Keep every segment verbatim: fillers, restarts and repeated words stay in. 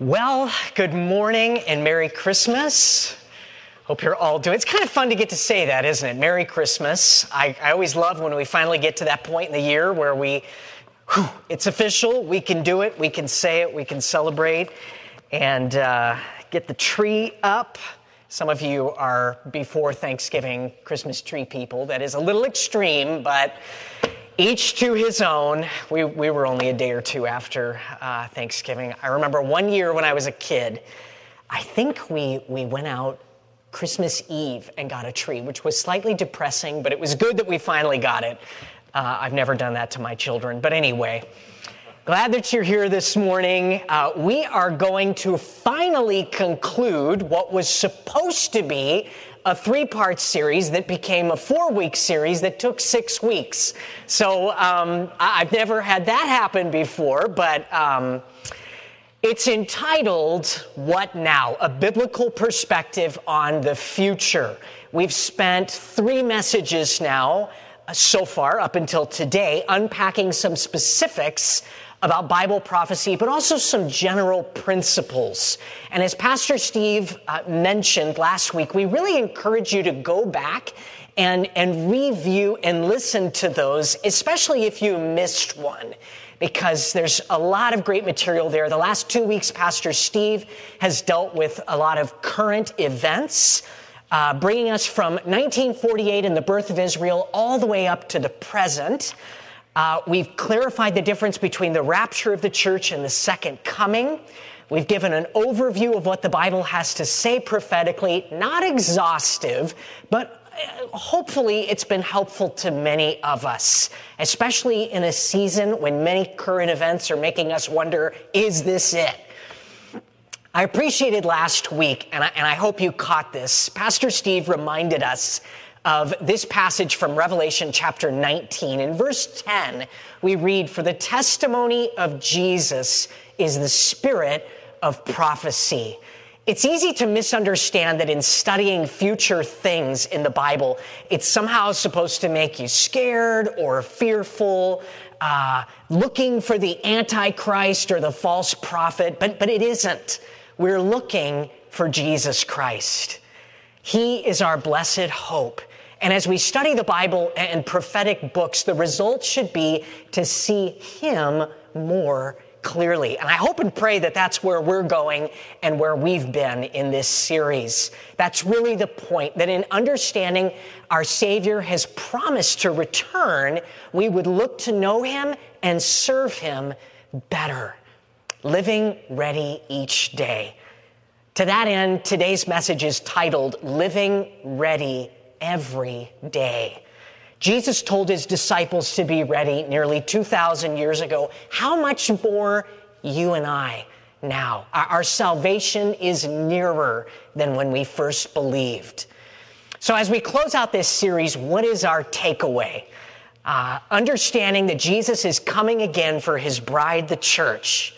Well, good morning and Merry Christmas. Hope you're all doing. It's kind of fun to get to say that, isn't it? Merry Christmas. I, I always love when we finally get to that point in the year where we, whew, it's official, we can do it, we can say it, we can celebrate, and uh, get the tree up. Some of you are before Thanksgiving Christmas tree people. That is a little extreme, but each to his own. We we were only a day or two after uh, Thanksgiving. I remember one year when I was a kid, I think we we went out Christmas Eve and got a tree, which was slightly depressing, but it was good that we finally got it. Uh, I've never done that to my children. But anyway, glad that you're here this morning. Uh, we are going to finally conclude what was supposed to be a three-part series that became a four-week series that took six weeks. So um, I've never had that happen before, but um, it's entitled, What Now? A Biblical Perspective on the Future. We've spent three messages now uh, so far, up until today, unpacking some specifics about Bible prophecy, but also some general principles. And as Pastor Steve uh, mentioned last week, we really encourage you to go back and, and review and listen to those, especially if you missed one, because there's a lot of great material there. The last two weeks, Pastor Steve has dealt with a lot of current events, uh, bringing us from nineteen forty-eight and the birth of Israel all the way up to the present. Uh, we've clarified the difference between the rapture of the church and the second coming. We've given an overview of what the Bible has to say prophetically, not exhaustive, but hopefully it's been helpful to many of us, especially in a season when many current events are making us wonder, is this it? I appreciated last week, and I, and I hope you caught this. Pastor Steve reminded us of this passage from Revelation chapter nineteen. In verse ten, we read, "For the testimony of Jesus is the spirit of prophecy." It's easy to misunderstand that in studying future things in the Bible, it's somehow supposed to make you scared or fearful, uh, looking for the Antichrist or the false prophet, but, but it isn't. We're looking for Jesus Christ. He is our blessed hope. And as we study the Bible and prophetic books, the result should be to see Him more clearly. And I hope and pray that that's where we're going and where we've been in this series. That's really the point, that in understanding our Savior has promised to return, we would look to know Him and serve Him better, living ready each day. To that end, today's message is titled, Living Ready Every Day. Jesus told his disciples to be ready nearly two thousand years ago. How much more you and I now? Our, our salvation is nearer than when we first believed. So as we close out this series, what is our takeaway? Uh, understanding that Jesus is coming again for his bride, the church.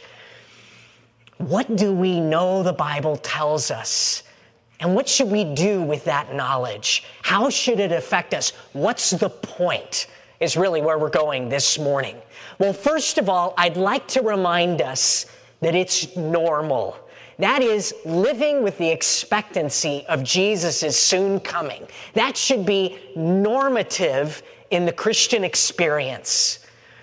What do we know the Bible tells us? And what should we do with that knowledge? How should it affect us? What's the point? Is really where we're going this morning. Well, first of all, I'd like to remind us that it's normal. That is, living with the expectancy of Jesus' soon coming. That should be normative in the Christian experience.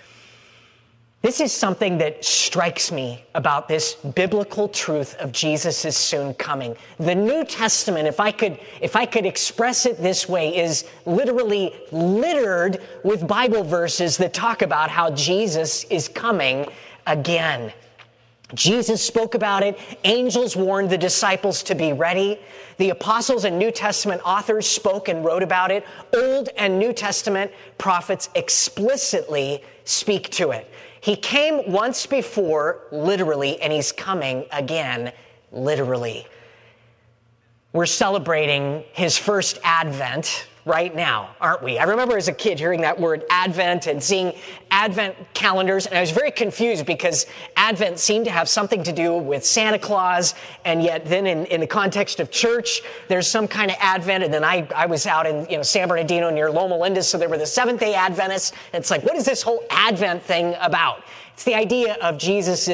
This is something that strikes me about this biblical truth of Jesus' soon coming. The New Testament, if I could, if I could express it this way, is literally littered with Bible verses that talk about how Jesus is coming again. Jesus spoke about it. Angels warned the disciples to be ready. The apostles and New Testament authors spoke and wrote about it. Old and New Testament prophets explicitly speak to it. He came once before, literally, and he's coming again, literally. We're celebrating his first Advent right now, aren't we? I remember as a kid hearing that word Advent and seeing Advent calendars, and I was very confused because Advent seemed to have something to do with Santa Claus, and yet then in, in the context of church, there's some kind of Advent, and then I, I was out in you know San Bernardino near Loma Linda, so there were the Seventh-day Adventists, and it's like, what is this whole Advent thing about? It's the idea of Jesus's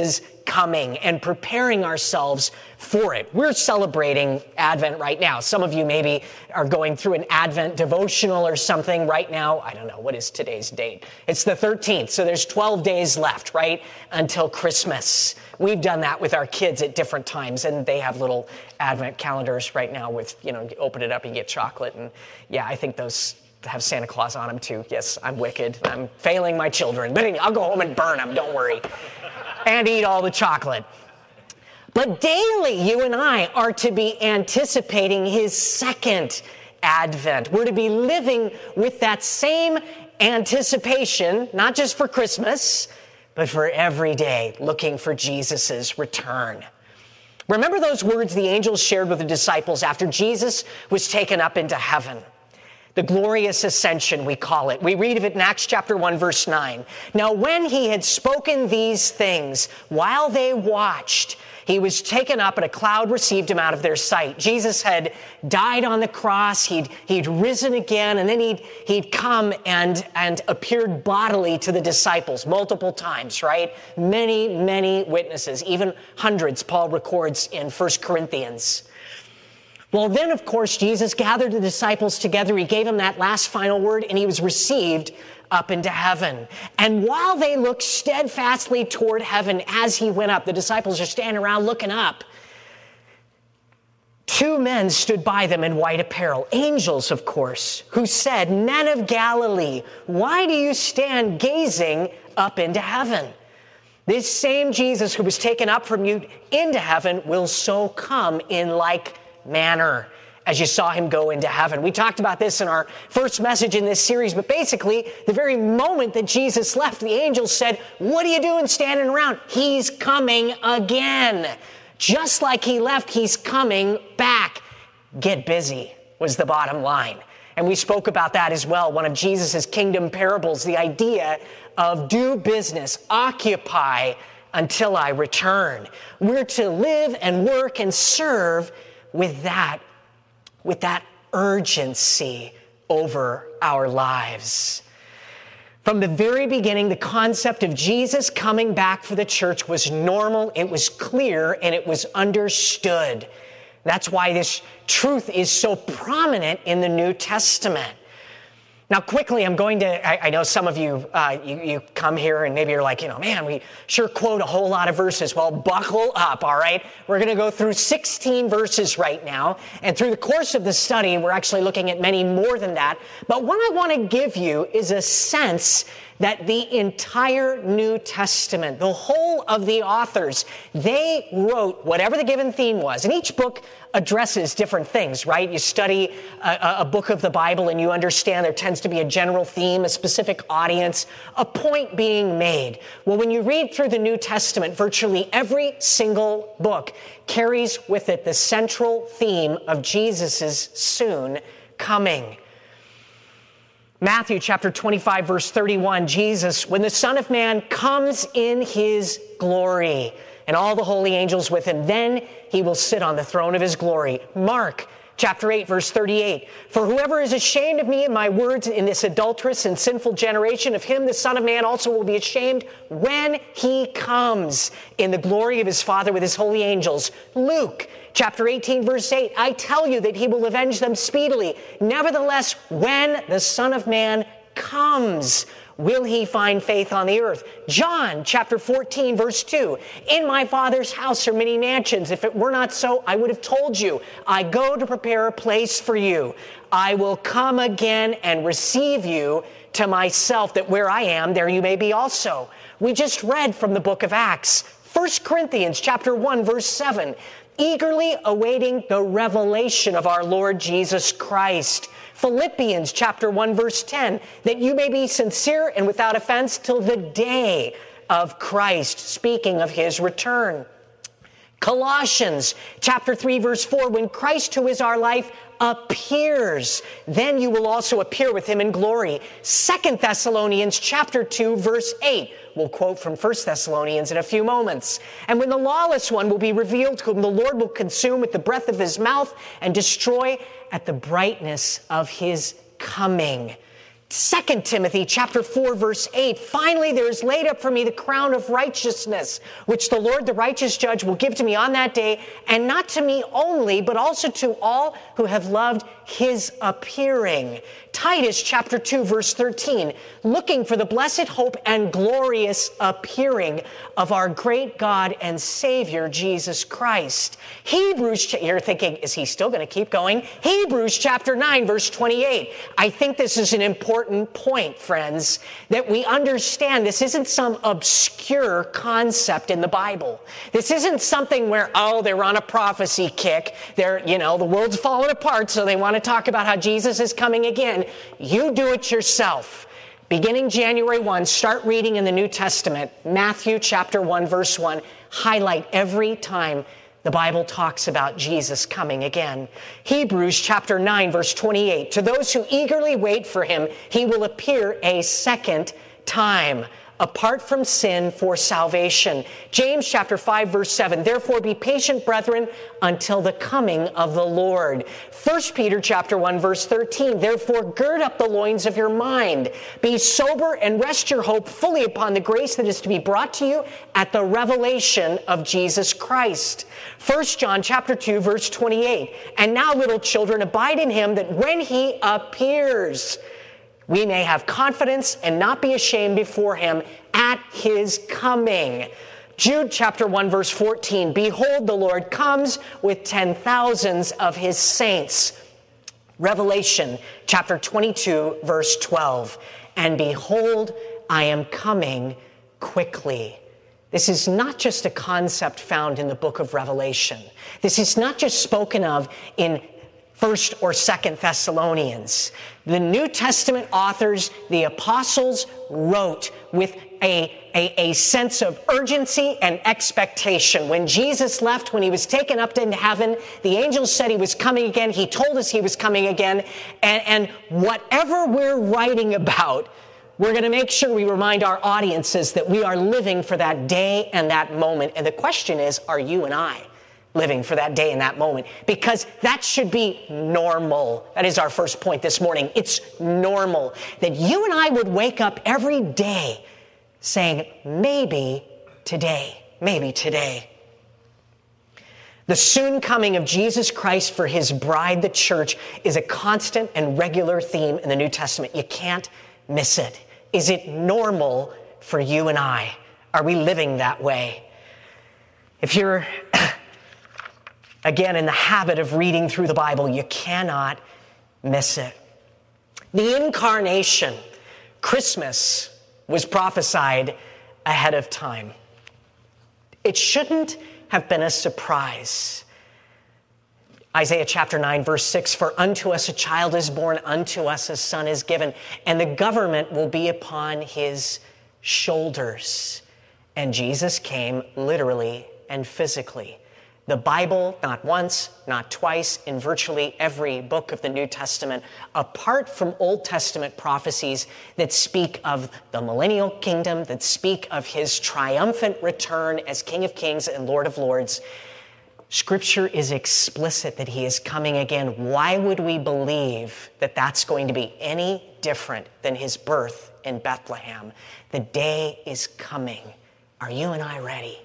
coming and preparing ourselves for it. We're celebrating Advent right now. Some of you maybe are going through an Advent devotional or something right now. I don't know. What is today's date? It's the thirteenth, so there's twelve days left, right, until Christmas. We've done that with our kids at different times, and they have little Advent calendars right now with, you know, you open it up, you get chocolate, and yeah, I think those have Santa Claus on them too. Yes, I'm wicked. I'm failing my children, but anyway, I'll go home and burn them, don't worry, and eat all the chocolate. But daily, you and I are to be anticipating his second advent. We're to be living with that same anticipation, not just for Christmas, but for every day, looking for Jesus' return. Remember those words the angels shared with the disciples after Jesus was taken up into heaven? The glorious ascension, we call it. We read of it in Acts chapter one, verse nine. Now, when he had spoken these things, while they watched, he was taken up and a cloud received him out of their sight. Jesus had died on the cross. He'd, he'd risen again, and then he'd, he'd come and, and appeared bodily to the disciples multiple times, right? Many, many witnesses, even hundreds, Paul records in First Corinthians. Well, then, of course, Jesus gathered the disciples together. He gave them that last final word, and he was received up into heaven. And while they looked steadfastly toward heaven as he went up, the disciples are standing around looking up. Two men stood by them in white apparel, angels, of course, who said, "Men of Galilee, why do you stand gazing up into heaven? This same Jesus who was taken up from you into heaven will so come in like manner as you saw him go into heaven." We talked about this in our first message in this series, but basically, the very moment that Jesus left, the angels said, "What are you doing standing around? He's coming again." Just like he left, he's coming back. Get busy was the bottom line. And we spoke about that as well, one of Jesus' kingdom parables, the idea of do business, occupy until I return. We're to live and work and serve with that, with that urgency over our lives. From the very beginning, the concept of Jesus coming back for the church was normal, it was clear, and it was understood. That's why this truth is so prominent in the New Testament. Now, quickly, I'm going to, I, I know some of you, uh, you, you come here and maybe you're like, you know, man, we sure quote a whole lot of verses. Well, buckle up, all right? We're going to go through sixteen verses right now. And through the course of the study, we're actually looking at many more than that. But what I want to give you is a sense that the entire New Testament, the whole of the authors, they wrote whatever the given theme was. And each book addresses different things, right? You study a, a book of the Bible and you understand there tends to be a general theme, a specific audience, a point being made. Well, when you read through the New Testament, virtually every single book carries with it the central theme of Jesus' soon coming. Matthew chapter twenty-five, verse thirty-one, Jesus, when the Son of Man comes in his glory, and all the holy angels with him, then he will sit on the throne of his glory. Mark chapter eight, verse thirty-eight, for whoever is ashamed of me and my words in this adulterous and sinful generation, of him the Son of Man also will be ashamed when he comes in the glory of his Father with his holy angels. Luke chapter eighteen, verse eight, I tell you that he will avenge them speedily. Nevertheless, when the Son of Man comes, will he find faith on the earth? John chapter fourteen, verse two, in my Father's house are many mansions. If it were not so, I would have told you. I go to prepare a place for you. I will come again and receive you to myself, that where I am, there you may be also. We just read from the book of Acts, First Corinthians chapter one, verse seven, eagerly awaiting the revelation of our Lord Jesus Christ. Philippians chapter one, verse ten, that you may be sincere and without offense till the day of Christ, speaking of his return. Colossians chapter three, verse four, when Christ, who is our life, appears, then you will also appear with him in glory. Second Thessalonians chapter two, verse eight. We'll quote from First Thessalonians in a few moments. And when the lawless one will be revealed, whom the Lord will consume with the breath of his mouth and destroy at the brightness of his coming. Second Timothy chapter four, verse eight, finally there is laid up for me the crown of righteousness, which the Lord, the righteous judge, will give to me on that day, and not to me only, but also to all who have loved his appearing. Titus chapter two, verse thirteen, looking for the blessed hope and glorious appearing of our great God and Savior, Jesus Christ. Hebrews, you're thinking, is he still going to keep going? Hebrews chapter nine, verse twenty-eight. I think this is an important point, friends, that we understand this isn't some obscure concept in the Bible. This isn't something where, oh, they're on a prophecy kick. They're, you know, the world's falling apart, so they want to talk about how Jesus is coming again. You do it yourself. Beginning January first, start reading in the New Testament, Matthew chapter one, verse one. Highlight every time the Bible talks about Jesus coming again. Hebrews chapter nine, verse twenty-eight. To those who eagerly wait for him, he will appear a second time, apart from sin, for salvation. James chapter five, verse seven. Therefore be patient, brethren, until the coming of the Lord. First Peter chapter one, verse thirteen. Therefore gird up the loins of your mind. Be sober and rest your hope fully upon the grace that is to be brought to you at the revelation of Jesus Christ. First John chapter two, verse twenty-eight. And now, little children, abide in him, that when he appears, we may have confidence and not be ashamed before him at his coming. Jude chapter one, verse fourteen. Behold, the Lord comes with ten thousands of his saints. Revelation chapter twenty-two, verse twelve. And behold, I am coming quickly. This is not just a concept found in the book of Revelation. This is not just spoken of in First or Second Thessalonians. The New Testament authors, the apostles, wrote with a, a, a sense of urgency and expectation. When Jesus left, when he was taken up into heaven, the angels said he was coming again. He told us he was coming again. And, and whatever we're writing about, we're going to make sure we remind our audiences that we are living for that day and that moment. And the question is, are you and I living for that day and that moment? Because that should be normal. That is our first point this morning. It's normal that you and I would wake up every day saying, maybe today, maybe today. The soon coming of Jesus Christ for his bride, the church, is a constant and regular theme in the New Testament. You can't miss it. Is it normal for you and I? Are we living that way? If you're again, in the habit of reading through the Bible, you cannot miss it. The incarnation, Christmas, was prophesied ahead of time. It shouldn't have been a surprise. Isaiah chapter nine, verse six, for unto us a child is born, unto us a son is given, and the government will be upon his shoulders. And Jesus came literally and physically. The Bible, not once, not twice, in virtually every book of the New Testament, apart from Old Testament prophecies that speak of the millennial kingdom, that speak of his triumphant return as King of Kings and Lord of Lords, Scripture is explicit that he is coming again. Why would we believe that that's going to be any different than his birth in Bethlehem? The day is coming. Are you and I ready?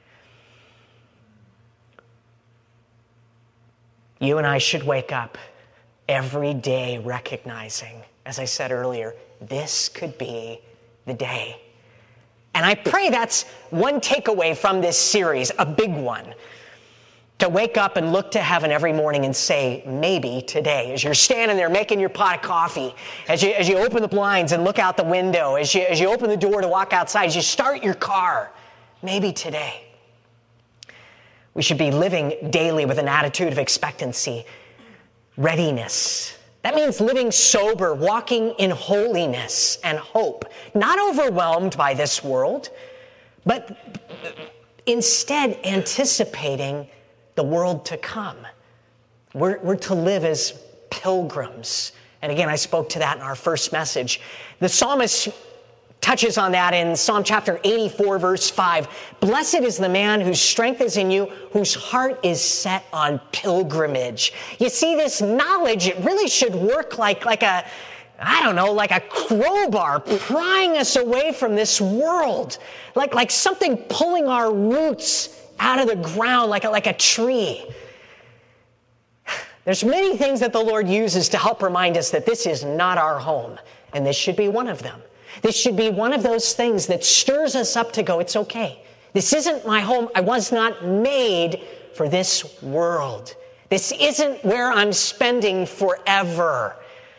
You and I should wake up every day recognizing, as I said earlier, this could be the day. And I pray that's one takeaway from this series, a big one. To wake up and look to heaven every morning and say, maybe today. As you're standing there making your pot of coffee, as you, as you open the blinds and look out the window, as you, as you open the door to walk outside, as you start your car, maybe today. We should be living daily with an attitude of expectancy, readiness. That means living sober, walking in holiness and hope, not overwhelmed by this world, but instead anticipating the world to come. We're, we're to live as pilgrims. And again, I spoke to that in our first message. The psalmist touches on that in Psalm chapter eighty-four, verse five. Blessed is the man whose strength is in you, whose heart is set on pilgrimage. You see, this knowledge, it really should work like, like a, I don't know, like a crowbar prying us away from this world, like, like something pulling our roots out of the ground like a, like a tree. There's many things that the Lord uses to help remind us that this is not our home, and this should be one of them. This should be one of those things that stirs us up to go, it's okay. This isn't my home. I was not made for this world. This isn't where I'm spending forever.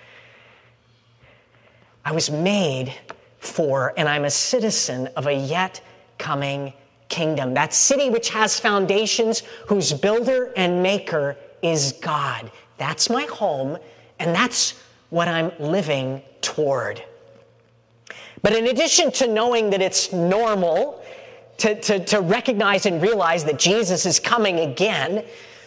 I was made for, and I'm a citizen of a yet coming kingdom. That city which has foundations, whose builder and maker is God. That's my home, and that's what I'm living toward. But in addition to knowing that it's normal to, to, to recognize and realize that Jesus is coming again,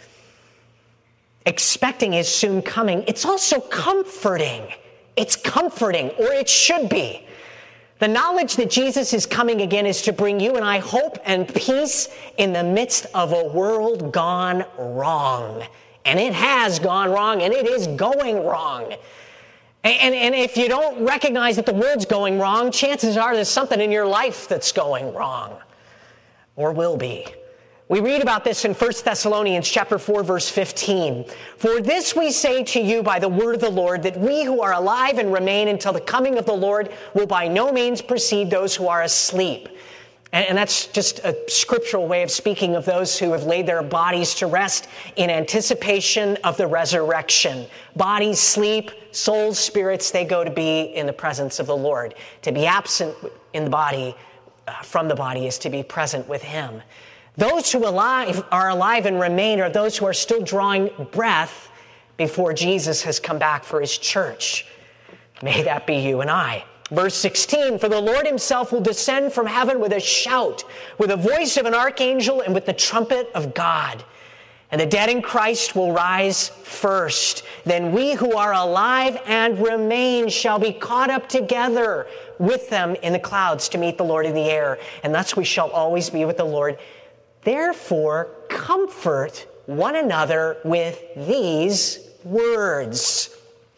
expecting his soon coming, it's also comforting. It's comforting, or it should be. The knowledge that Jesus is coming again is to bring you and I hope and peace in the midst of a world gone wrong. And it has gone wrong, and it is going wrong. And, and, and if you don't recognize that the world's going wrong, chances are there's something in your life that's going wrong, or will be. We read about this in First Thessalonians chapter four, verse fifteen. For this we say to you by the word of the Lord, that we who are alive and remain until the coming of the Lord will by no means precede those who are asleep. And, and that's just a scriptural way of speaking of those who have laid their bodies to rest in anticipation of the resurrection. Bodies sleep, souls, spirits, they go to be in the presence of the Lord. To be absent in the body, uh, from the body, is to be present with him. Those who alive are alive and remain are those who are still drawing breath before Jesus has come back for his church. May that be you and I. Verse sixteen, for the Lord himself will descend from heaven with a shout, with the voice of an archangel, and with the trumpet of God. And the dead in Christ will rise first. Then we who are alive and remain shall be caught up together with them in the clouds to meet the Lord in the air. And thus we shall always be with the Lord. Therefore, comfort one another with these words.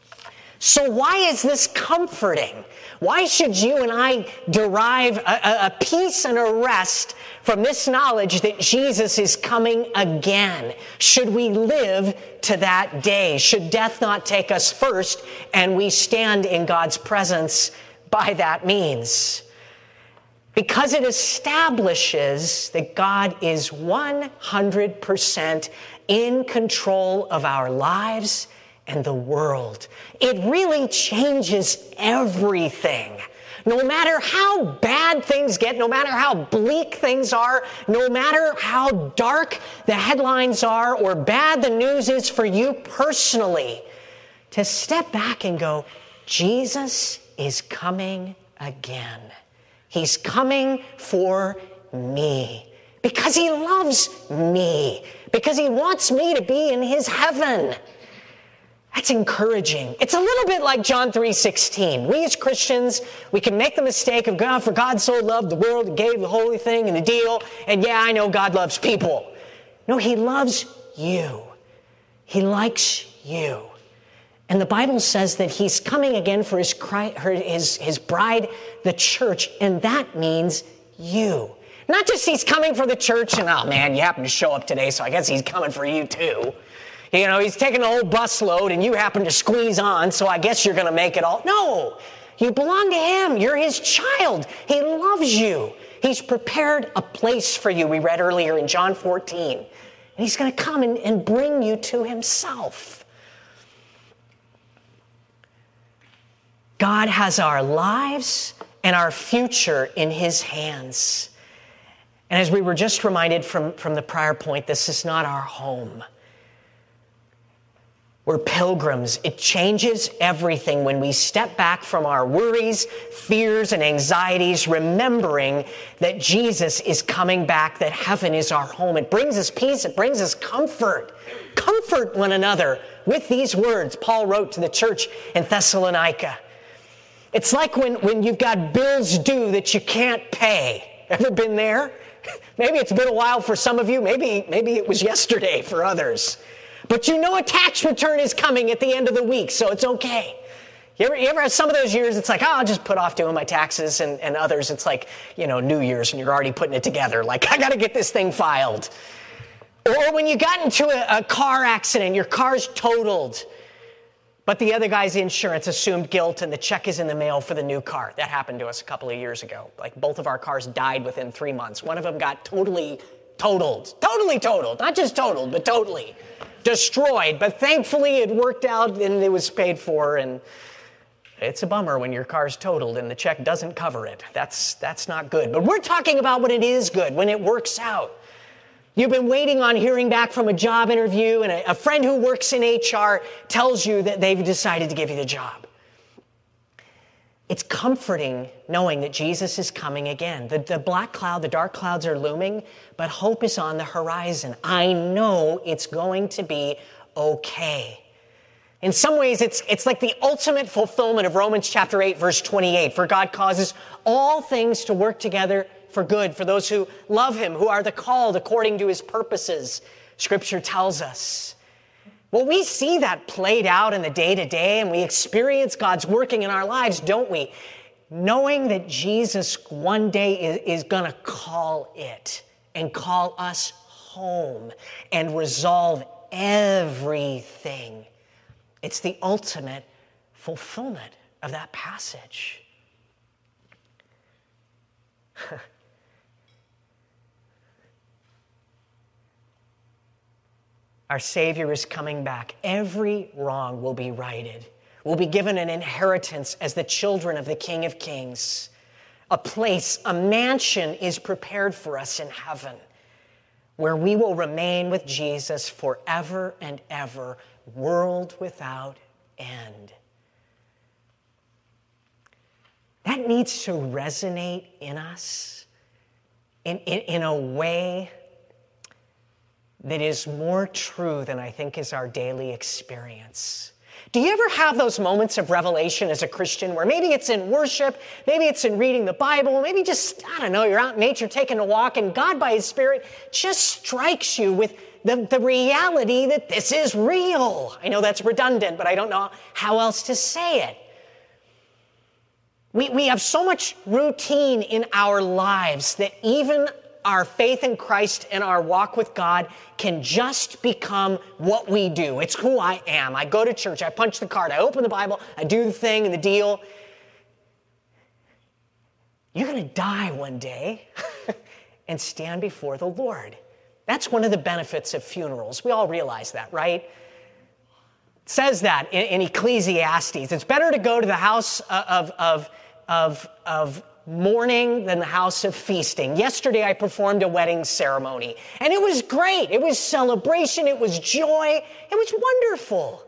So why is this comforting? Why should you and I derive a, a, a peace and a rest from this knowledge that Jesus is coming again? Should we live to that day? Should death not take us first and we stand in God's presence by that means? Because it establishes that God is one hundred percent in control of our lives and the world. It really changes everything. No matter how bad things get, no matter how bleak things are, no matter how dark the headlines are or bad the news is for you personally, to step back and go, Jesus is coming again. He's coming for me because he loves me, because he wants me to be in his heaven. That's encouraging. It's a little bit like John three sixteen. We as Christians, we can make the mistake of God, for God so loved the world, and gave the holy thing and the deal, and yeah, I know God loves people. No, he loves you. He likes you. And the Bible says that he's coming again for his, his, his bride, the church, and that means you. Not just he's coming for the church and, oh man, you happen to show up today, so I guess he's coming for you too. You know, he's taking a whole busload and you happen to squeeze on, so I guess you're going to make it all. No, you belong to him. You're his child. He loves you. He's prepared a place for you, we read earlier in John fourteen. And he's going to come and, and bring you to himself. God has our lives and our future in his hands. And as we were just reminded from, from the prior point, this is not our home. We're pilgrims. It changes everything when we step back from our worries, fears, and anxieties, remembering that Jesus is coming back, that heaven is our home. It brings us peace. It brings us comfort. Comfort one another with these words Paul wrote to the church in Thessalonica. It's like when, when you've got bills due that you can't pay. Ever been there? Maybe it's been a while for some of you. Maybe, maybe it was yesterday for others. But you know a tax return is coming at the end of the week, so it's okay. You ever, you ever have some of those years, it's like, oh, I'll just put off doing my taxes, and, and others, it's like, you know, New Year's, and you're already putting it together. Like, I got to get this thing filed. Or when you got into a, a car accident, your car's totaled, but the other guy's insurance assumed guilt, and the check is in the mail for the new car. That happened to us a couple of years ago. Like, both of our cars died within three months. One of them got totally totaled. Totally totaled. Not just totaled, but totally destroyed. But thankfully, it worked out, and it was paid for, and it's a bummer when your car's totaled and the check doesn't cover it. That's, that's not good. But we're talking about when it is good, when it works out. You've been waiting on hearing back from a job interview, and a, a friend who works in H R tells you that they've decided to give you the job. It's comforting knowing that Jesus is coming again. The, the black cloud, the dark clouds are looming, but hope is on the horizon. I know it's going to be okay. In some ways, it's, it's like the ultimate fulfillment of Romans chapter eight, verse twenty-eight. For God causes all things to work together for good, for those who love him, who are the called according to his purposes, Scripture tells us. Well, we see that played out in the day-to-day, and we experience God's working in our lives, don't we? Knowing that Jesus one day is, is going to call it and call us home and resolve everything. It's the ultimate fulfillment of that passage. Our Savior is coming back. Every wrong will be righted. We'll be given an inheritance as the children of the King of Kings. A place, a mansion is prepared for us in heaven, where we will remain with Jesus forever and ever, world without end. That needs to resonate in us in, in, in a way that is more true than I think is our daily experience. Do you ever have those moments of revelation as a Christian where maybe it's in worship, maybe it's in reading the Bible, maybe just, I don't know, you're out in nature taking a walk, and God by his Spirit just strikes you with the, the reality that this is real? I know that's redundant, but I don't know how else to say it. We, we have so much routine in our lives that even our faith in Christ and our walk with God can just become what we do. It's who I am. I go to church, I punch the card, I open the Bible, I do the thing and the deal. You're going to die one day and stand before the Lord. That's one of the benefits of funerals. We all realize that, right? It says that in, in Ecclesiastes. It's better to go to the house of, of, of, of mourning than the house of feasting. Yesterday I performed a wedding ceremony, and it was great. It was celebration. It was joy. It was wonderful.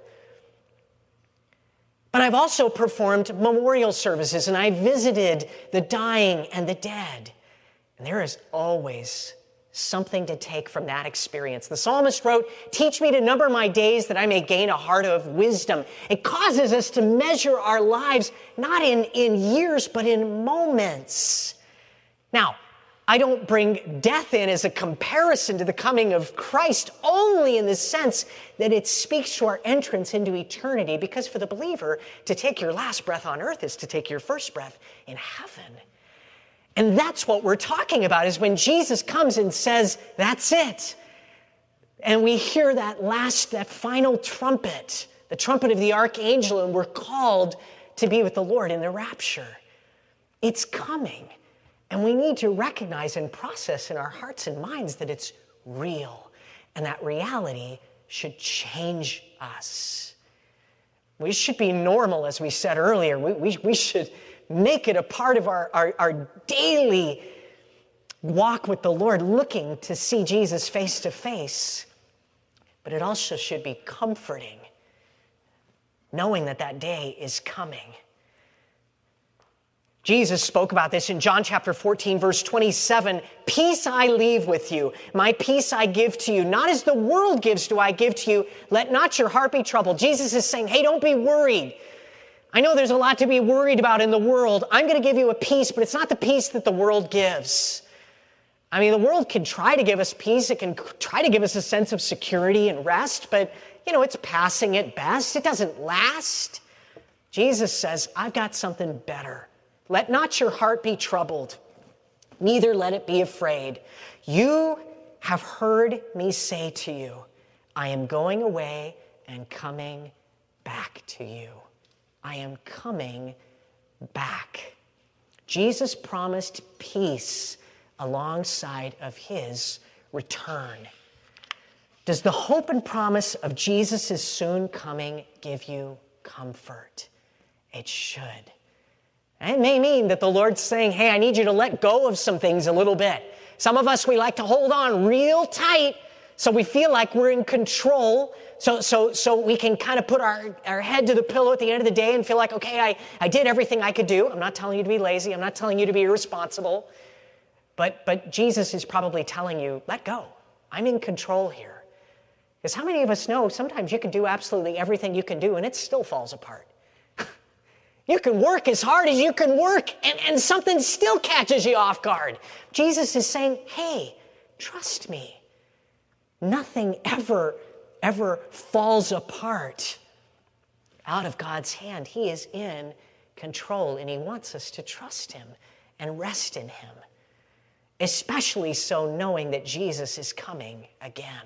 But I've also performed memorial services, and I visited the dying and the dead. And there is always something to take from that experience. The psalmist wrote, "Teach me to number my days that I may gain a heart of wisdom." It causes us to measure our lives not in, in years, but in moments. Now, I don't bring death in as a comparison to the coming of Christ, only in the sense that it speaks to our entrance into eternity, because for the believer, to take your last breath on earth is to take your first breath in heaven. And that's what we're talking about, is when Jesus comes and says, that's it. And we hear that last, that final trumpet, the trumpet of the archangel, and we're called to be with the Lord in the rapture. It's coming. And we need to recognize and process in our hearts and minds that it's real. And that reality should change us. We should be normal, as we said earlier. We, we, we should make it a part of our, our, our daily walk with the Lord, looking to see Jesus face to face. But it also should be comforting, knowing that that day is coming. Jesus spoke about this in John chapter fourteen, verse twenty-seven. "Peace I leave with you. My peace I give to you. Not as the world gives do I give to you. Let not your heart be troubled." Jesus is saying, hey, don't be worried. I know there's a lot to be worried about in the world. I'm going to give you a peace, but it's not the peace that the world gives. I mean, the world can try to give us peace. It can try to give us a sense of security and rest, but, you know, it's passing at best. It doesn't last. Jesus says, I've got something better. Let not your heart be troubled, neither let it be afraid. You have heard me say to you, I am going away and coming back to you. I am coming back. Jesus promised peace alongside of his return. Does the hope and promise of Jesus' soon coming give you comfort? It should. And it may mean that the Lord's saying, hey, I need you to let go of some things a little bit. Some of us, we like to hold on real tight so we feel like we're in control, so so so we can kind of put our, our head to the pillow at the end of the day and feel like, okay, I, I did everything I could do. I'm not telling you to be lazy. I'm not telling you to be irresponsible. But, but Jesus is probably telling you, let go. I'm in control here. Because how many of us know sometimes you can do absolutely everything you can do and it still falls apart? You can work as hard as you can work and, and something still catches you off guard. Jesus is saying, hey, trust me. Nothing ever, ever falls apart out of God's hand. He is in control and he wants us to trust him and rest in him. Especially so knowing that Jesus is coming again.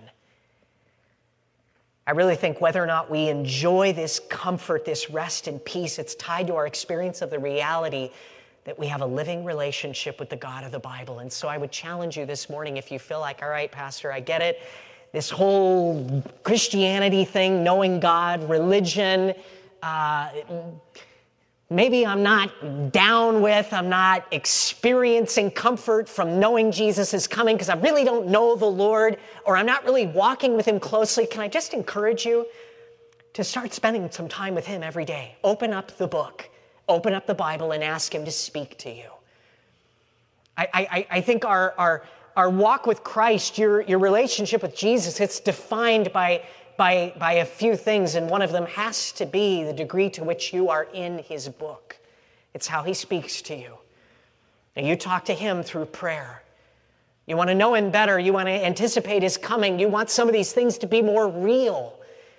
I really think whether or not we enjoy this comfort, this rest and peace, it's tied to our experience of the reality that we have a living relationship with the God of the Bible. And so I would challenge you this morning, if you feel like, all right, Pastor, I get it. This whole Christianity thing, knowing God, religion, uh, maybe I'm not down with, I'm not experiencing comfort from knowing Jesus is coming because I really don't know the Lord, or I'm not really walking with him closely. Can I just encourage you to start spending some time with him every day? Open up the book, open up the Bible and ask him to speak to you. I, I, I think our, our, our walk with Christ, your, your relationship with Jesus, it's defined by By, by a few things, and one of them has to be the degree to which you are in his book. It's how he speaks to you. And you talk to him through prayer. You want to know him better. You want to anticipate his coming. You want some of these things to be more real.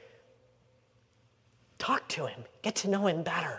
Talk to him. Get to know him better.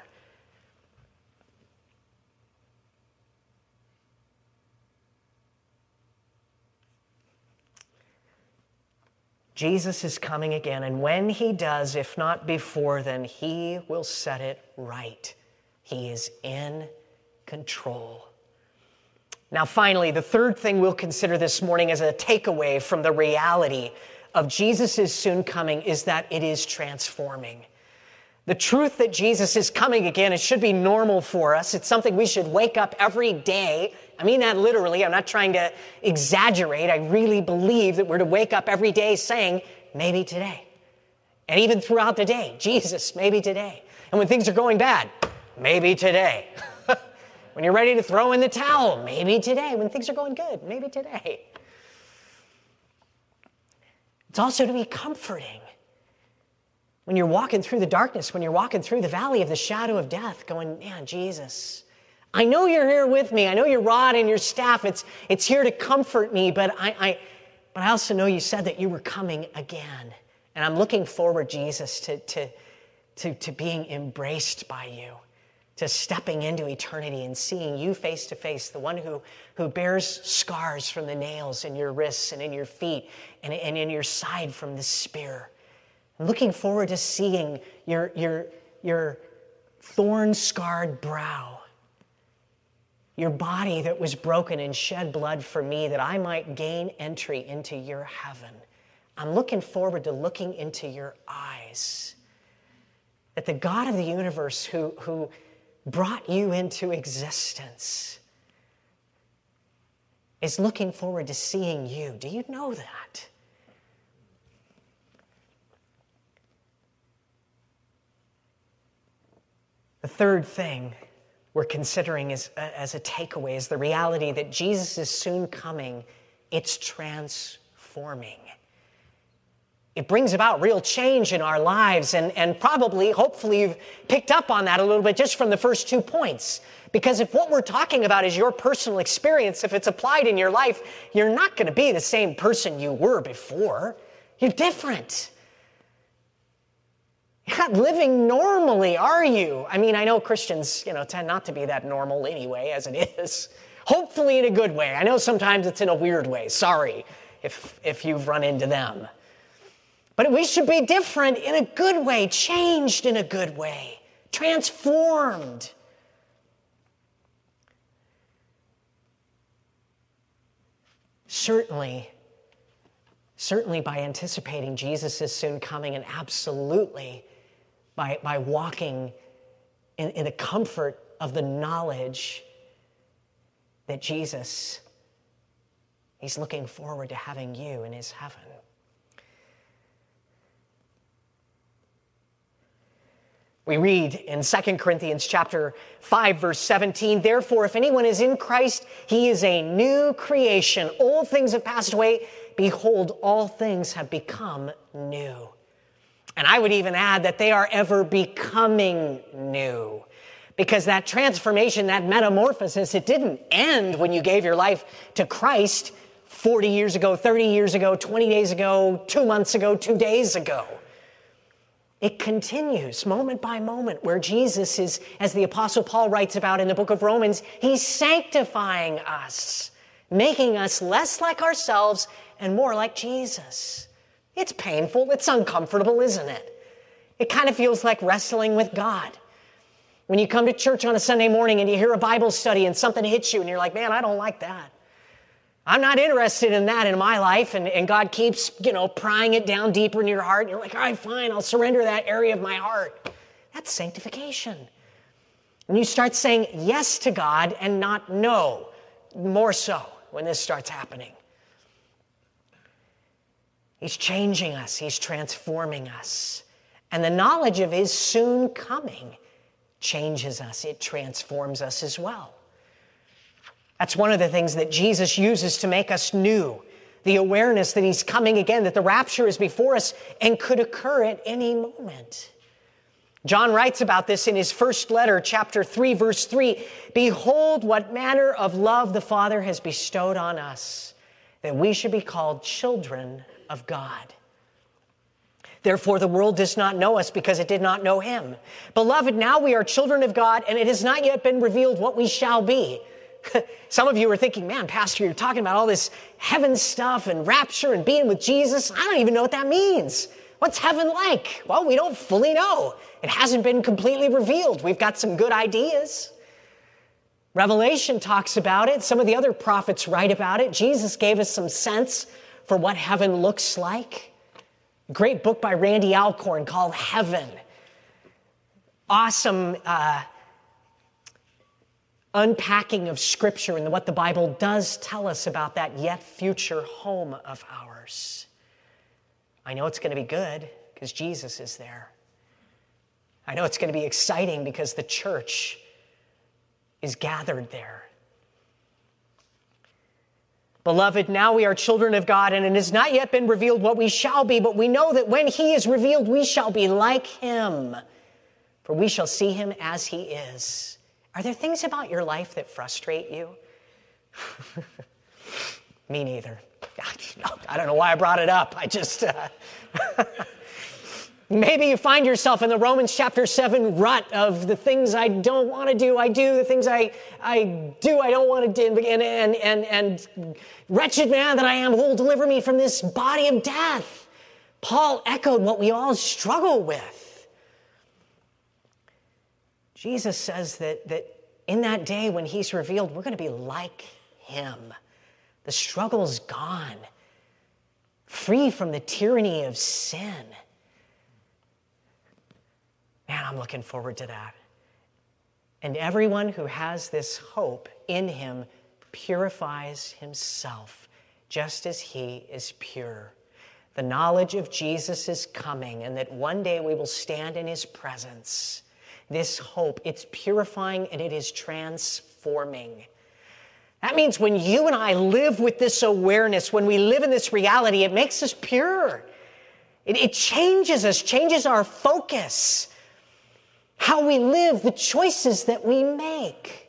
Jesus is coming again, and when he does, if not before, then he will set it right. He is in control. Now, finally, the third thing we'll consider this morning as a takeaway from the reality of Jesus' soon coming is that it is transforming. The truth that Jesus is coming again, it should be normal for us. It's something we should wake up every day. I mean that literally. I'm not trying to exaggerate. I really believe that we're to wake up every day saying, maybe today. And even throughout the day, Jesus, maybe today. And when things are going bad, maybe today. When you're ready to throw in the towel, maybe today. When things are going good, maybe today. It's also to be comforting. When you're walking through the darkness, when you're walking through the valley of the shadow of death, going, man, Jesus, I know you're here with me. I know your rod and your staff, it's, it's here to comfort me, but I, I, but I also know you said that you were coming again. And I'm looking forward, Jesus, to, to, to, to being embraced by you, to stepping into eternity and seeing you face to face, the one who, who bears scars from the nails in your wrists and in your feet and, and in your side from the spear. I'm looking forward to seeing your, your, your thorn-scarred brow, your body that was broken and shed blood for me that I might gain entry into your heaven. I'm looking forward to looking into your eyes, that the God of the universe who, who brought you into existence is looking forward to seeing you. Do you know that? The third thing we're considering as, as a takeaway is the reality that Jesus is soon coming. It's transforming. It brings about real change in our lives, and, and probably, hopefully, you've picked up on that a little bit just from the first two points. Because if what we're talking about is your personal experience, if it's applied in your life, you're not going to be the same person you were before. You're different. You're not living normally, are you? I mean, I know Christians, you know, tend not to be that normal anyway, as it is. Hopefully in a good way. I know sometimes it's in a weird way. Sorry if, if you've run into them. But we should be different in a good way, changed in a good way, transformed. Certainly, certainly by anticipating Jesus' soon coming, and absolutely by, by walking in, in the comfort of the knowledge that Jesus, he's looking forward to having you in his heaven. We read in Second Corinthians chapter five, verse seventeen, therefore, if anyone is in Christ, he is a new creation. Old things have passed away. Behold, all things have become new. And I would even add that they are ever becoming new. Because that transformation, that metamorphosis, it didn't end when you gave your life to Christ forty years ago, thirty years ago, twenty days ago, two months ago, two days ago. It continues moment by moment where Jesus is, as the Apostle Paul writes about in the book of Romans, he's sanctifying us, making us less like ourselves and more like Jesus. It's painful. It's uncomfortable, isn't it? It kind of feels like wrestling with God. When you come to church on a Sunday morning and you hear a Bible study and something hits you and you're like, man, I don't like that. I'm not interested in that in my life. And, and God keeps, you know, prying it down deeper in your heart. And you're like, all right, fine, I'll surrender that area of my heart. That's sanctification. And you start saying yes to God and not no, more so when this starts happening. He's changing us. He's transforming us. And the knowledge of his soon coming changes us. It transforms us as well. That's one of the things that Jesus uses to make us new. The awareness that he's coming again, that the rapture is before us and could occur at any moment. John writes about this in his first letter, chapter three, verse three. Behold, what manner of love the Father has bestowed on us, that we should be called children of God. Therefore, the world does not know us because it did not know him. Beloved, now we are children of God, and it has not yet been revealed what we shall be. Some of you are thinking, man, Pastor, you're talking about all this heaven stuff and rapture and being with Jesus. I don't even know what that means. What's heaven like? Well, we don't fully know. It hasn't been completely revealed. We've got some good ideas. Revelation talks about it. Some of the other prophets write about it. Jesus gave us some sense for what heaven looks like. A great book by Randy Alcorn called Heaven. Awesome uh, unpacking of Scripture and what the Bible does tell us about that yet future home of ours. I know it's going to be good because Jesus is there. I know it's going to be exciting because the church is gathered there. Beloved, now we are children of God, and it has not yet been revealed what we shall be, but we know that when he is revealed, we shall be like him, for we shall see him as he is. Are there things about your life that frustrate you? Me neither. I don't know why I brought it up. I just... Uh, Maybe you find yourself in the Romans chapter seven rut of the things I don't want to do, I do, the things I, I do, I don't want to do, and, and, and, and wretched man that I am, who will deliver me from this body of death? Paul echoed what we all struggle with. Jesus says that, that in that day when he's revealed, we're going to be like him. The struggle's gone, free from the tyranny of sin. Man, I'm looking forward to that. And everyone who has this hope in him purifies himself, just as he is pure. The knowledge of Jesus is coming, and that one day we will stand in his presence. This hope, it's purifying and it is transforming. That means when you and I live with this awareness, when we live in this reality, it makes us pure. It, it changes us, changes our focus. How we live, the choices that we make.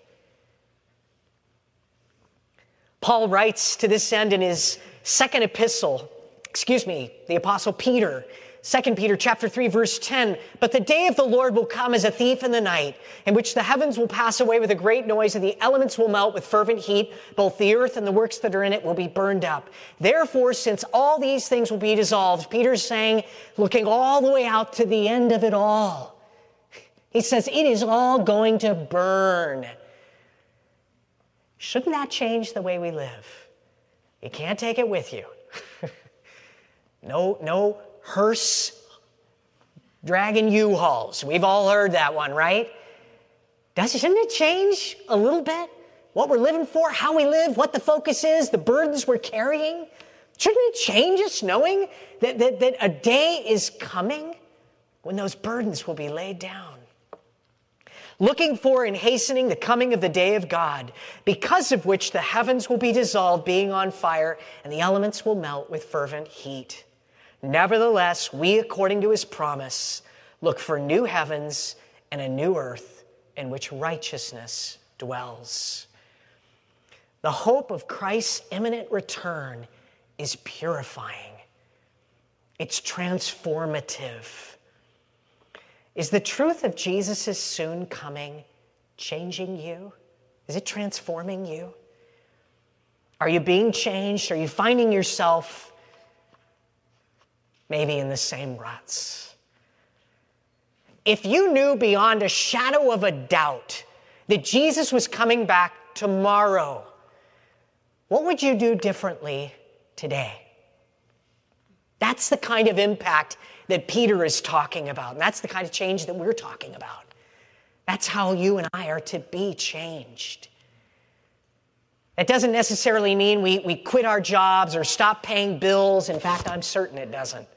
Paul writes to this end in his second epistle, excuse me, the Apostle Peter, Second Peter chapter three, verse ten, but the day of the Lord will come as a thief in the night, in which the heavens will pass away with a great noise, and the elements will melt with fervent heat. Both the earth and the works that are in it will be burned up. Therefore, since all these things will be dissolved, Peter's saying, looking all the way out to the end of it all, he says, it is all going to burn. Shouldn't that change the way we live? You can't take it with you. no, no. Hearse, dragging U-Hauls. We've all heard that one, right? Doesn't it change a little bit what we're living for, how we live, what the focus is, the burdens we're carrying? Shouldn't it change us knowing that, that, that a day is coming when those burdens will be laid down? Looking for and hastening the coming of the day of God, because of which the heavens will be dissolved, being on fire, and the elements will melt with fervent heat. Nevertheless, we, according to his promise, look for new heavens and a new earth in which righteousness dwells. The hope of Christ's imminent return is purifying. It's transformative. Is the truth of Jesus' soon coming changing you? Is it transforming you? Are you being changed? Are you finding yourself maybe in the same ruts? If you knew beyond a shadow of a doubt that Jesus was coming back tomorrow, what would you do differently today? That's the kind of impact that Peter is talking about. And that's the kind of change that we're talking about. That's how you and I are to be changed. That doesn't necessarily mean we, we quit our jobs or stop paying bills. In fact, I'm certain it doesn't.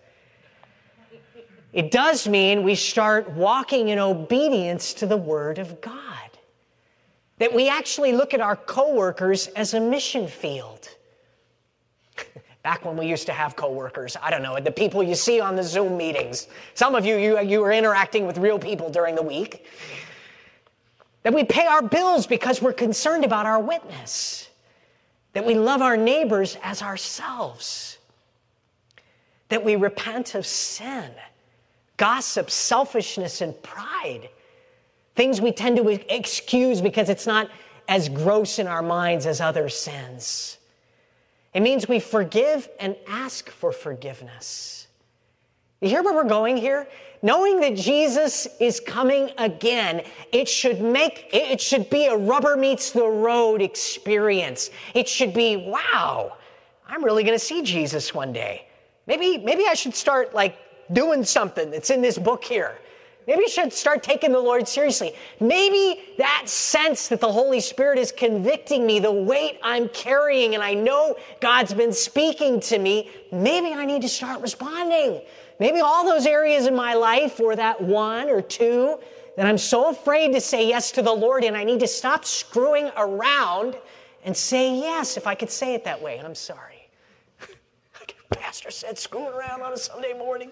It does mean we start walking in obedience to the Word of God. That we actually look at our coworkers as a mission field. Back when we used to have coworkers, I don't know, the people you see on the Zoom meetings. Some of you, you, you were interacting with real people during the week. That we pay our bills because we're concerned about our witness. That we love our neighbors as ourselves. That we repent of sin, gossip, selfishness, and pride. Things we tend to excuse because it's not as gross in our minds as other sins. It means we forgive and ask for forgiveness. You hear where we're going here? Knowing that Jesus is coming again, it should make, it should be a rubber meets the road experience. It should be, wow, I'm really going to see Jesus one day. Maybe, maybe I should start like doing something that's in this book here. Maybe you should start taking the Lord seriously. Maybe that sense that the Holy Spirit is convicting me, the weight I'm carrying, and I know God's been speaking to me, maybe I need to start responding. Maybe all those areas in my life, or that one or two, that I'm so afraid to say yes to the Lord, and I need to stop screwing around and say yes, if I could say it that way. I'm sorry. Pastor said screwing around on a Sunday morning.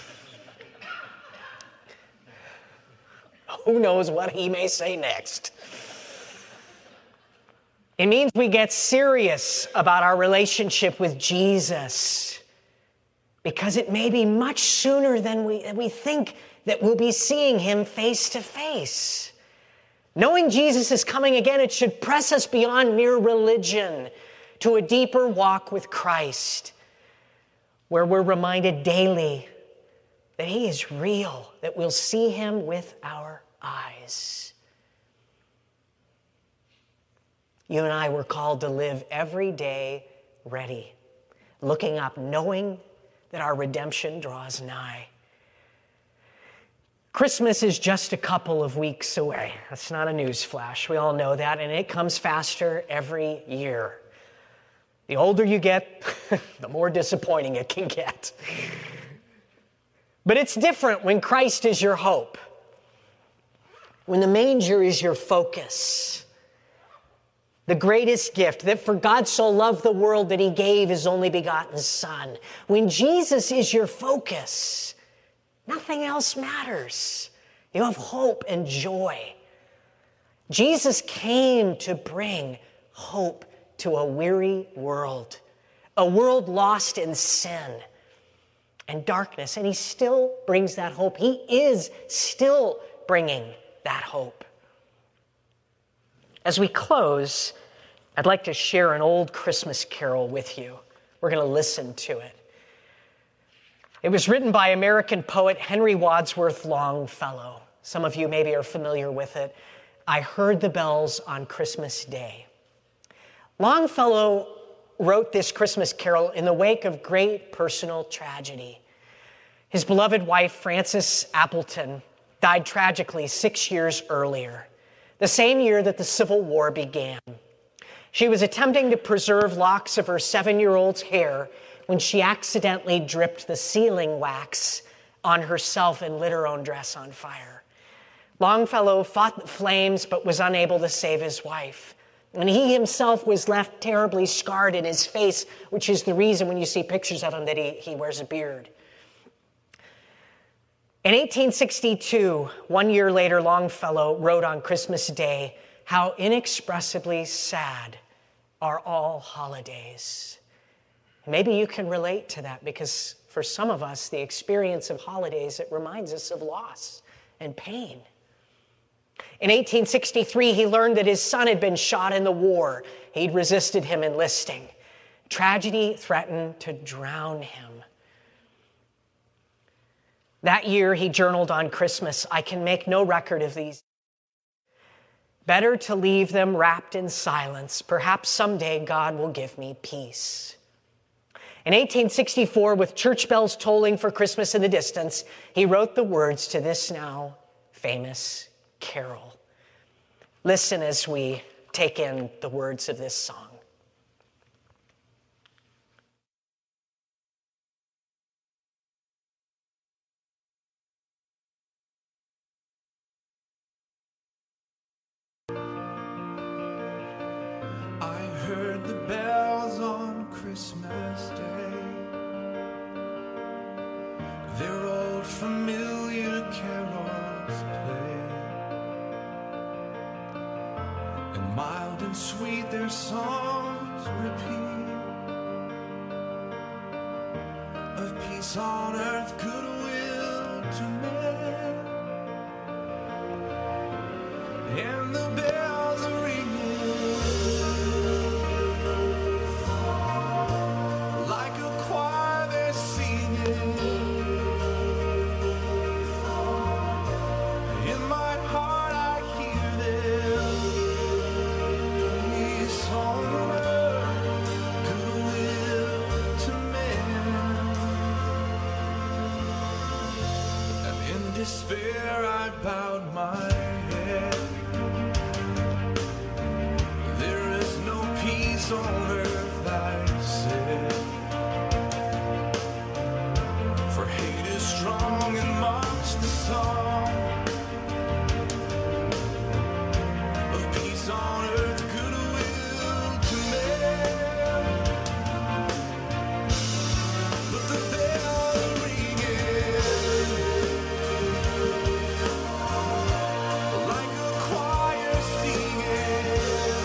Who knows what he may say next? It means we get serious about our relationship with Jesus, because it may be much sooner than we, than we think that we'll be seeing him face to face. Knowing Jesus is coming again, it should press us beyond mere religion to a deeper walk with Christ, where we're reminded daily that he is real, that we'll see him with our eyes. You and I were called to live every day ready, looking up, knowing that our redemption draws nigh. Christmas is just a couple of weeks away. That's not a news flash. We all know that, and it comes faster every year. The older you get, the more disappointing it can get. But it's different when Christ is your hope, when the manger is your focus. The greatest gift, that for God so loved the world that he gave his only begotten Son. When Jesus is your focus, nothing else matters. You have hope and joy. Jesus came to bring hope to a weary world, a world lost in sin, and darkness, and he still brings that hope. He is still bringing that hope. As we close, I'd like to share an old Christmas carol with you. We're going to listen to it. It was written by American poet Henry Wadsworth Longfellow. Some of you maybe are familiar with it. I Heard the Bells on Christmas Day. Longfellow wrote this Christmas carol in the wake of great personal tragedy. His beloved wife, Frances Appleton, died tragically six years earlier, the same year that the Civil War began. She was attempting to preserve locks of her seven-year-old's hair when she accidentally dripped the sealing wax on herself and lit her own dress on fire. Longfellow fought the flames but was unable to save his wife. And he himself was left terribly scarred in his face, which is the reason when you see pictures of him that he, he wears a beard. In eighteen sixty-two, one year later, Longfellow wrote on Christmas Day, "How inexpressibly sad are all holidays." Maybe you can relate to that because for some of us, the experience of holidays, it reminds us of loss and pain. In eighteen sixty-three, he learned that his son had been shot in the war. He'd resisted him enlisting. Tragedy threatened to drown him. That year, he journaled on Christmas, "I can make no record of these. Better to leave them wrapped in silence. Perhaps someday God will give me peace." In eighteen sixty-four, with church bells tolling for Christmas in the distance, he wrote the words to this now famous carol. Listen as we take in the words of this song. I heard the bells on Christmas Day, their old familiar carols play, and mild and sweet their songs repeat, of peace on earth, goodwill to men, and the bells are ringing like a choir, they're singing. In my heart I hear them. Peace on earth, goodwill to men. And in despair I bowed my head. There is no peace on earth, I said, for hate is strong and mocks the song of peace on earth, goodwill to men. But the bells are ringing like a choir singing.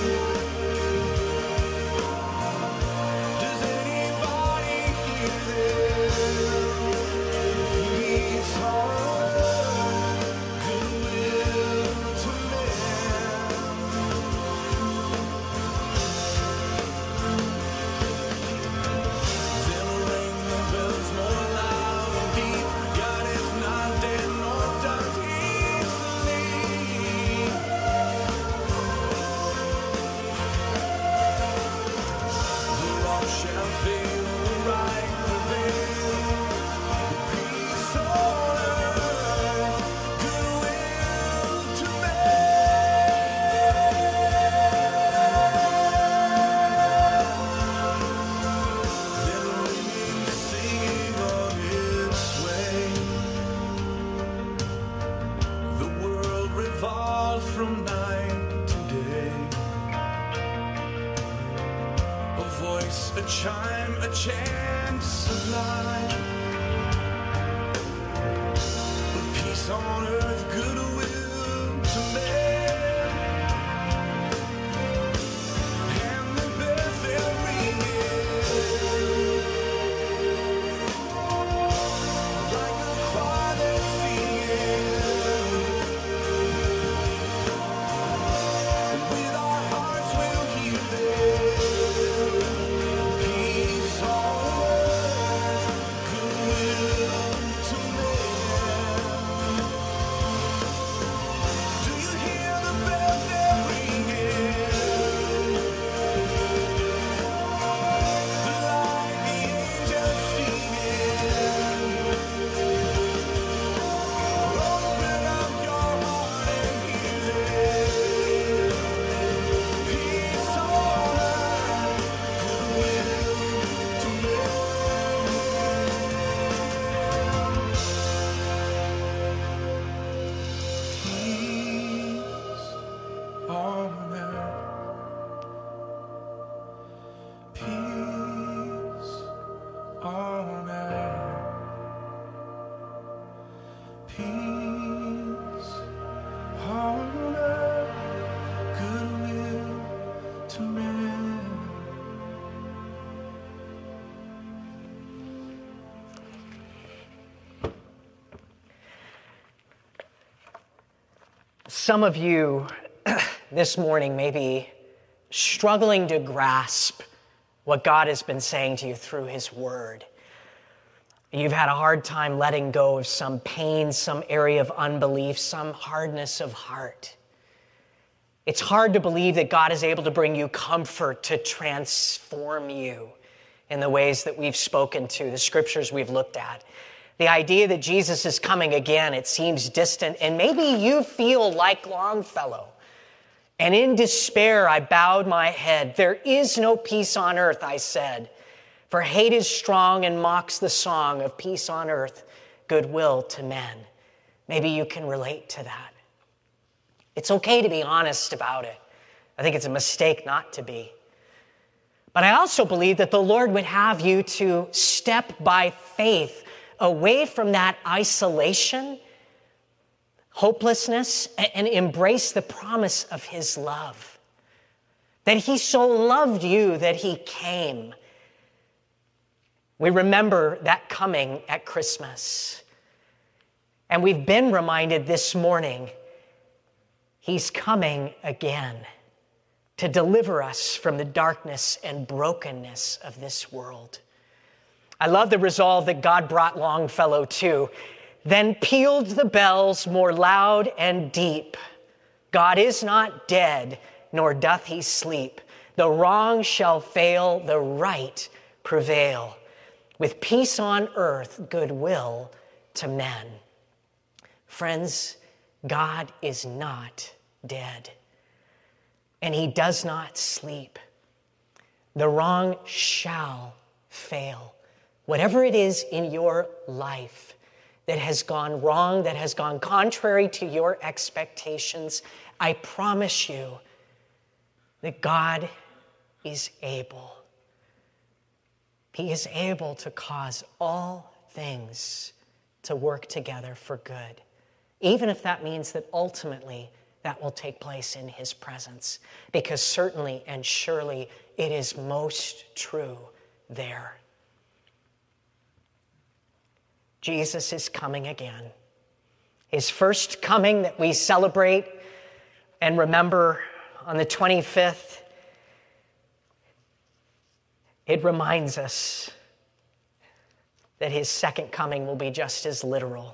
Does anybody hear them? Peace on earth, goodwill to men. Then ring the bells more loud and deep. God is not dead, nor does he sleep. The wrong shall fail, the right prevail. Peace on earth, goodwill to men. Then ringing, singing on its way. The world revolves from night to day. A voice, a chime, a chant sublime of peace on earth, goodwill to men. And the bells they're ringing Some of you this morning may be struggling to grasp what God has been saying to you through his word. You've had a hard time letting go of some pain, some area of unbelief, some hardness of heart. It's hard to believe that God is able to bring you comfort, to transform you in the ways that we've spoken to, the scriptures we've looked at. The idea that Jesus is coming again, it seems distant, and maybe you feel like Longfellow. And in despair, I bowed my head. There is no peace on earth, I said, for hate is strong and mocks the song of peace on earth, goodwill to men. Maybe you can relate to that. It's okay to be honest about it. I think it's a mistake not to be. But I also believe that the Lord would have you to step by faith away from that isolation, hopelessness, and embrace the promise of his love. That he so loved you that he came. We remember that coming at Christmas. And we've been reminded this morning, he's coming again to deliver us from the darkness and brokenness of this world. I love the resolve that God brought Longfellow to. Then pealed the bells more loud and deep. God is not dead, nor doth he sleep. The wrong shall fail, the right prevail. With peace on earth, goodwill to men. Friends, God is not dead, and he does not sleep. The wrong shall fail. Whatever it is in your life that has gone wrong, that has gone contrary to your expectations, I promise you that God is able. He is able to cause all things to work together for good, even if that means that ultimately that will take place in his presence, because certainly and surely it is most true there. Jesus is coming again. His first coming that we celebrate and remember on the twenty-fifth, it reminds us that his second coming will be just as literal.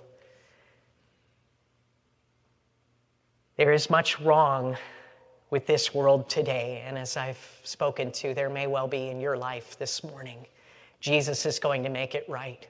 There is much wrong with this world today, and as I've spoken to, there may well be in your life this morning. Jesus is going to make it right.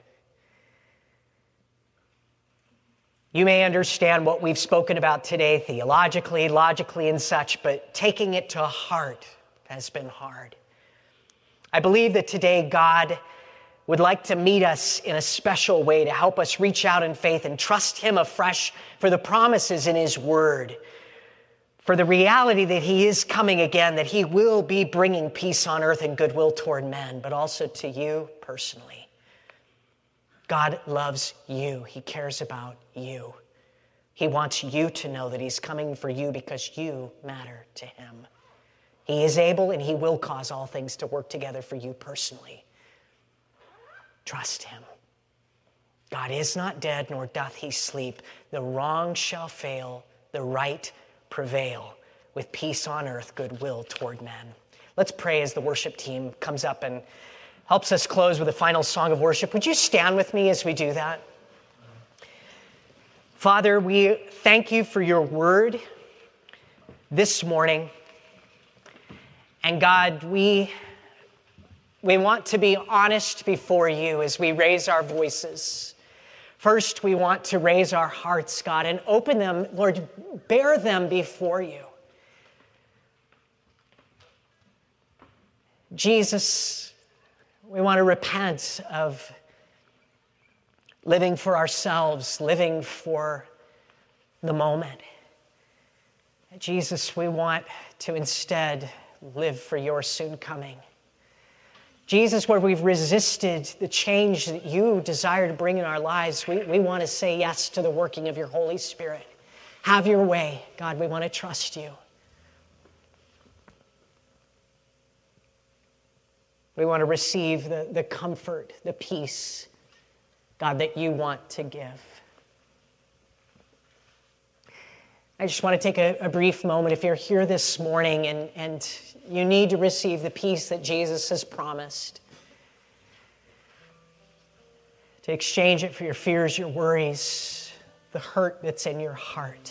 You may understand what we've spoken about today theologically, logically, and such, but taking it to heart has been hard. I believe that today God would like to meet us in a special way to help us reach out in faith and trust him afresh for the promises in his word, for the reality that he is coming again, that he will be bringing peace on earth and goodwill toward men, but also to you personally. God loves you. He cares about you. He wants you to know that he's coming for you because you matter to him. He is able and he will cause all things to work together for you personally. Trust him. God is not dead, nor doth he sleep. The wrong shall fail, the right prevail. With peace on earth, goodwill toward men. Let's pray as the worship team comes up and helps us close with a final song of worship. Would you stand with me as we do that? Father, we thank you for your word this morning. And God, we, we want to be honest before you as we raise our voices. First, we want to raise our hearts, God, and open them, Lord, bear them before you. Jesus, we want to repent of living for ourselves, living for the moment. Jesus, we want to instead live for your soon coming. Jesus, where we've resisted the change that you desire to bring in our lives, we, we want to say yes to the working of your Holy Spirit. Have your way. God, we want to trust you. We want to receive the, the comfort, the peace, God, that you want to give. I just want to take a, a brief moment. If you're here this morning and, and you need to receive the peace that Jesus has promised, to exchange it for your fears, your worries, the hurt that's in your heart.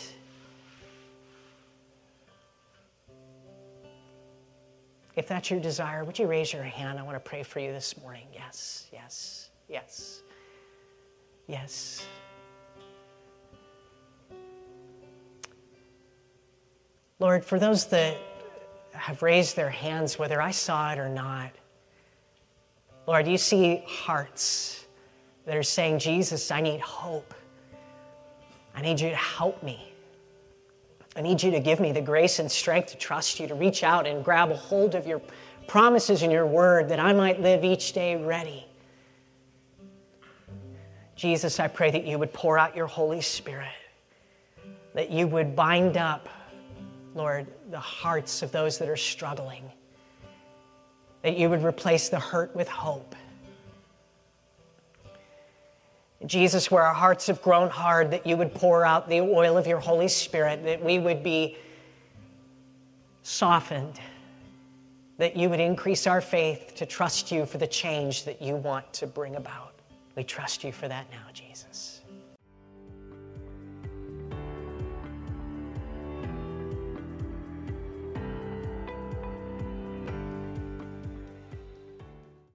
If that's your desire, would you raise your hand? I want to pray for you this morning. Yes, yes, yes, yes. Lord, for those that have raised their hands, whether I saw it or not, Lord, you see hearts that are saying, Jesus, I need hope. I need you to help me. I need you to give me the grace and strength to trust you, to reach out and grab a hold of your promises and your word that I might live each day ready. Jesus, I pray that you would pour out your Holy Spirit, that you would bind up, Lord, the hearts of those that are struggling, that you would replace the hurt with hope. Jesus, where our hearts have grown hard, that you would pour out the oil of your Holy Spirit, that we would be softened, that you would increase our faith to trust you for the change that you want to bring about. We trust you for that now, Jesus.